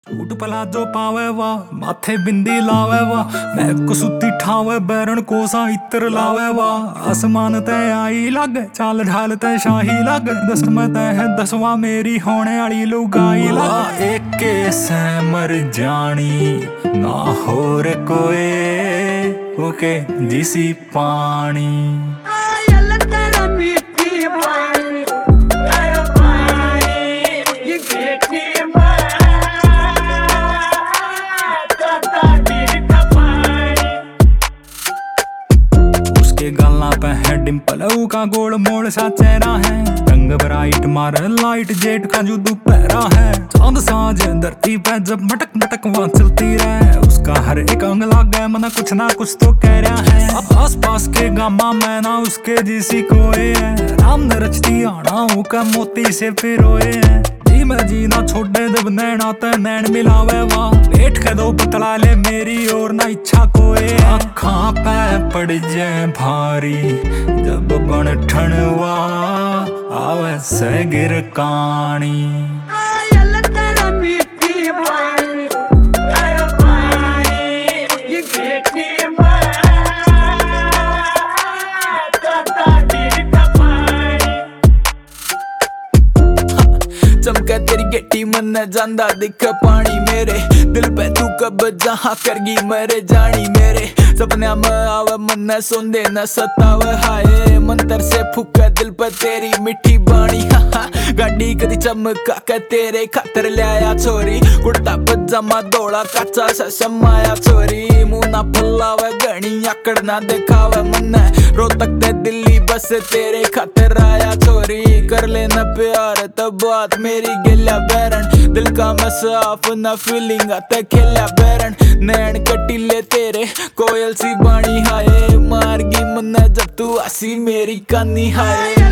Suit palazzo पावे वा माथे बिंदी लावे वा मैं कुसुती ठावे बैरन कोसा इत्र लावे वा आसमान तय आई लग चाल ढाल तय शाही लग दस में तय है दसवा मेरी होने वाली लुगाई लग एक के से मर जानी ना हो रे कोई ओके जिसी पानी गल्ला पे है डिम्पल का गोल मोड़ सा चेहरा है रंग ब्राइट मार लाइट जेट का जो दोपहरा है चांद साज धरती पे जब मटक मटक वहाँ चलती रहे उसका हर एक अंग लग गया मना कुछ ना कुछ तो कह रहा है आस पास के गामा मैं ना उसके जिसी कोई है राम ने रचती आना का मोती से पिरोए है जी मैं जीना छोड़े जब नैना ते नैन मिलावे वा पेट के दो पतला ले मेरी और ना इच्छा कोई आँखा पे पड़ जाए भारी जब बन ठणवा आवे से गिर कानी चमके तेरी गेटी मन जांदा दिख पानी मेरे दिल पे तू कब जहाँ करगी मरे जानी मेरे सपने में आवे मन सोंदे न सतावे हाय मंतर से फूके दिल पे तेरी मिठी बाणी गाड़ी कदी चमका के तेरे खातर लाया छोरी कुर्ता पजामा धोला काचा से समाया छोरी मुंह ना फुलावे घणी आकड़ ना दिखावे मन रोहतक ते दिल्ली बस तेरे खातर आया छोरी कर लेना प्यार तब बात मेरी गिला बैरन दिल का मैं साफ ना फीलिंग आते खेला बैरन नैन कटीले तेरे कोयल सी बाणी हाय मारगी मन जब तू आसी मेरी कानी हाय।